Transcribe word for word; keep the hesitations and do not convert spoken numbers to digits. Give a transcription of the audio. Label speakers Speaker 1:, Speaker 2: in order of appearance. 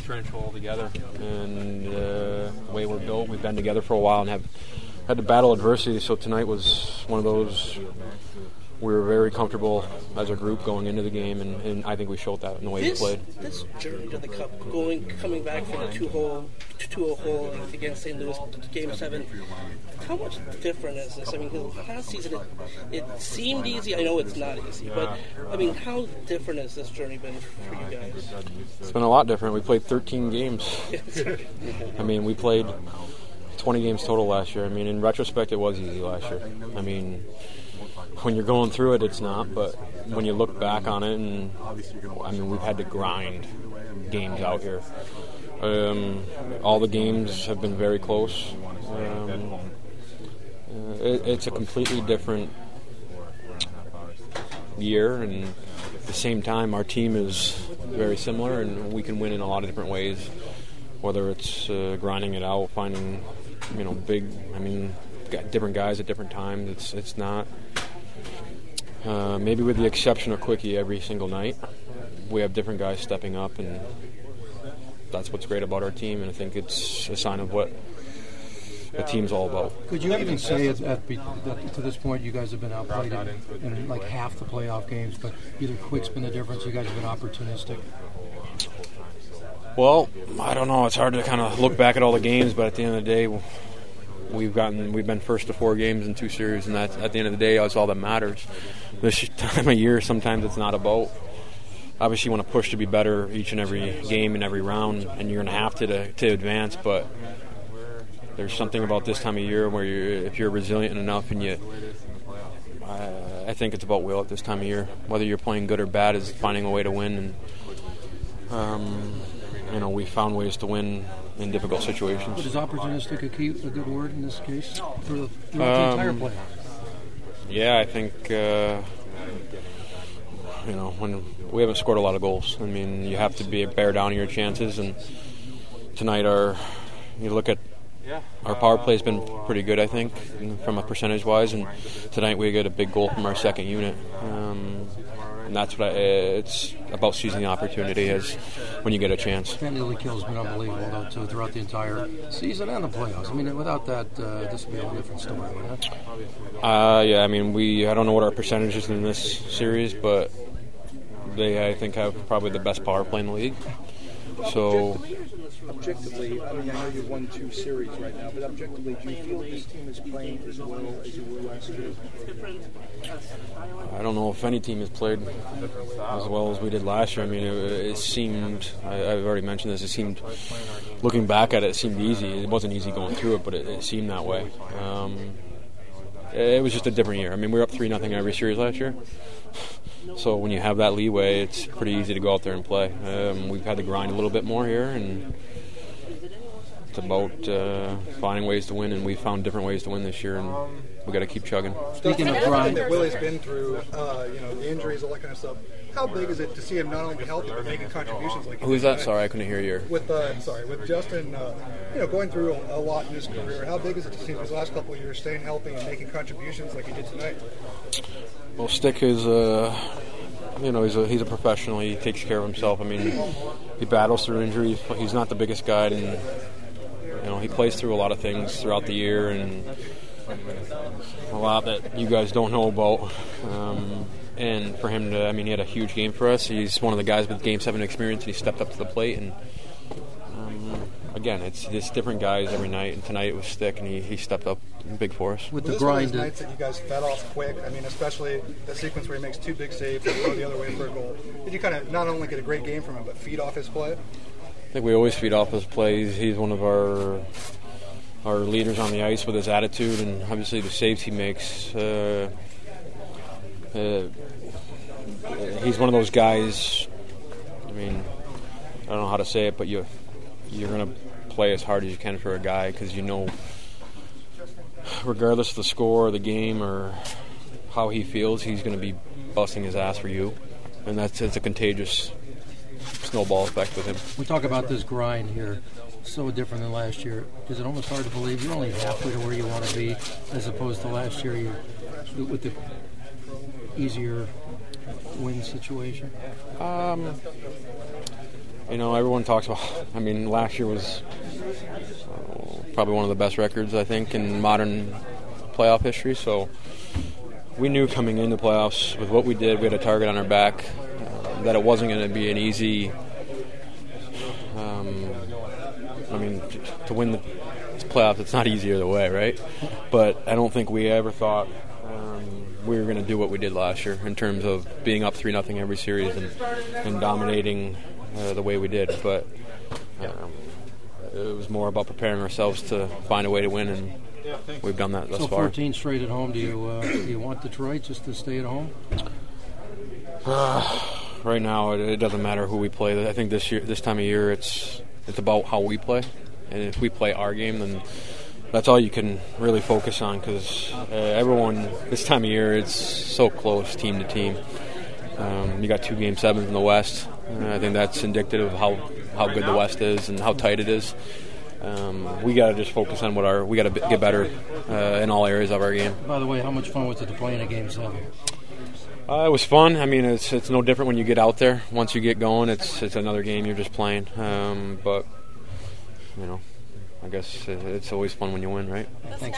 Speaker 1: trench all together. And uh, the way we're built, we've been together for a while and have had to battle adversity. So tonight was one of those. We were very comfortable as a group going into the game, and, and I think we showed that in the way
Speaker 2: this,
Speaker 1: we played.
Speaker 2: This journey to the Cup, going, coming back from a two-hole, two-oh hole against Saint Louis, Game Seven, how much different is this? I mean, last season it, it seemed easy. I know it's not easy, but I mean, how different has this journey been for you guys?
Speaker 1: It's been a lot different. We played thirteen games. I mean, we played twenty games total last year. I mean, in retrospect, it was easy last year. I mean, when you're going through it, it's not, but when you look back on it, and I mean, we've had to grind games out here. Um, all the games have been very close. Um, uh, it, it's a completely different year, and at the same time, our team is very similar, and we can win in a lot of different ways, whether it's uh, grinding it out, finding, you know, big, I mean, got different guys at different times. It's, it's not... Uh, maybe with the exception of Quickie every single night, we have different guys stepping up, and that's what's great about our team, and I think it's a sign of what the team's all about.
Speaker 3: Could you even say at, at, that to this point you guys have been outplayed in, in like half the playoff games, but either Quick's been the difference, you guys have been opportunistic?
Speaker 1: Well, I don't know. It's hard to kind of look back at all the games, but at the end of the day, we've gotten we've been first to four games in two series, and that's, at the end of the day, that's all that matters. This time of year, sometimes it's not about. Obviously, you want to push to be better each and every game and every round, and you're going to have to, to to advance. But there's something about this time of year where you're, if you're resilient enough, and you, uh, I think it's about will at this time of year. Whether you're playing good or bad, is finding a way to win. And um, you know, we found ways to win in difficult situations.
Speaker 3: But is opportunistic a key, a good word in this case for the, throughout
Speaker 1: um,
Speaker 3: the entire play?
Speaker 1: Yeah, I think uh, you know, when we haven't scored a lot of goals. I mean, you have to be bear down your chances. And tonight, our you look at our power play has been pretty good, I think, from a percentage wise. And tonight we get a big goal from our second unit. Um, And that's what I, it's about seizing the opportunity as when you get a chance.
Speaker 3: Penalty kill has been unbelievable, though, too, throughout the entire season and the playoffs. I mean, without that, uh, this would be a whole different story, wouldn't it?
Speaker 1: Uh, yeah, I mean, we I don't know what our percentage is in this series, but they, I think, have probably the best power play in the league. So,
Speaker 4: objectively, I mean, I know you've won two series right now, but objectively, do you feel this team is playing as well as you were last year?
Speaker 1: I don't know if any team has played as well as we did last year. I mean, it, it seemed, I, I've already mentioned this, it seemed, looking back at it, it seemed easy. It wasn't easy going through it, but it, it seemed that way. Um, it was just a different year. I mean, we were up three nothing every series last year. So when you have that leeway, it's pretty easy to go out there and play. Um, we've had to grind a little bit more here, and it's about uh, finding ways to win, and we found different ways to win this year, and we got to keep chugging.
Speaker 4: Speaking of grind, that Willie's been through, uh, you know, the injuries, all that kind of stuff. How big is it to see him not only be healthy but making contributions like?
Speaker 1: Who's that? Sorry, I couldn't hear you.
Speaker 4: With uh, sorry, with Justin, uh, you know, going through a, a lot in his career. How big is it to see him his last couple of years staying healthy and making contributions like he did tonight?
Speaker 1: Well, Stick is, uh, you know, he's a he's a professional. He takes care of himself. I mean, he battles through injuries. He's not the biggest guy, and you know, he plays through a lot of things throughout the year, and a lot that you guys don't know about. Um, and for him to, I mean, he had a huge game for us. He's one of the guys with Game Seven experience, and he stepped up to the plate. And um, again, it's it's different guys every night. And tonight it was Stick, and he, he stepped up big for us.
Speaker 4: With the grind, those nights that you guys fed off quick. I mean, especially the sequence where he makes two big saves and go the other way for a goal. Did you kind of not only get a great game from him, but feed off his play?
Speaker 1: I think we always feed off his play. He's, he's one of our our leaders on the ice with his attitude, and obviously the saves he makes. Uh, uh, he's one of those guys. I mean, I don't know how to say it, but you you're gonna play as hard as you can for a guy because you know, regardless of the score or the game or how he feels, he's going to be busting his ass for you, and that's it's a contagious snowball effect with him.
Speaker 3: We talk about this grind here, so different than last year. Is it almost hard to believe you're only halfway to where you want to be, as opposed to last year you with the easier win situation?
Speaker 1: Um, You know, everyone talks about. I mean, last year was uh, probably one of the best records I think in modern playoff history. So we knew coming into playoffs with what we did, we had a target on our back, uh, that it wasn't going to be an easy. Um, I mean, to, to win the playoffs, it's not easy either way, right? But I don't think we ever thought um, we were going to do what we did last year in terms of being up three nothing every series and, and dominating uh, the way we did. But um, it was more about preparing ourselves to find a way to win, and we've done that thus
Speaker 3: so
Speaker 1: far.
Speaker 3: fourteen straight at home. Do you uh, do you want Detroit just to stay at home?
Speaker 1: Uh, right now, it, it doesn't matter who we play. I think this year, this time of year, it's it's about how we play, and if we play our game, then that's all you can really focus on. Because uh, everyone this time of year, it's so close, team to team. Um, you got two game sevens in the West. Uh, I think that's indicative of how how good the West is and how tight it is. Um, we got to just focus on what our we got to get better uh, in all areas of our game.
Speaker 3: By the way, how much fun was it to play in a game seven?
Speaker 1: Uh, it was fun. I mean, it's it's no different when you get out there. Once you get going, it's it's another game you're just playing. Um, but you know, I guess it's always fun when you win, right?
Speaker 3: Thanks.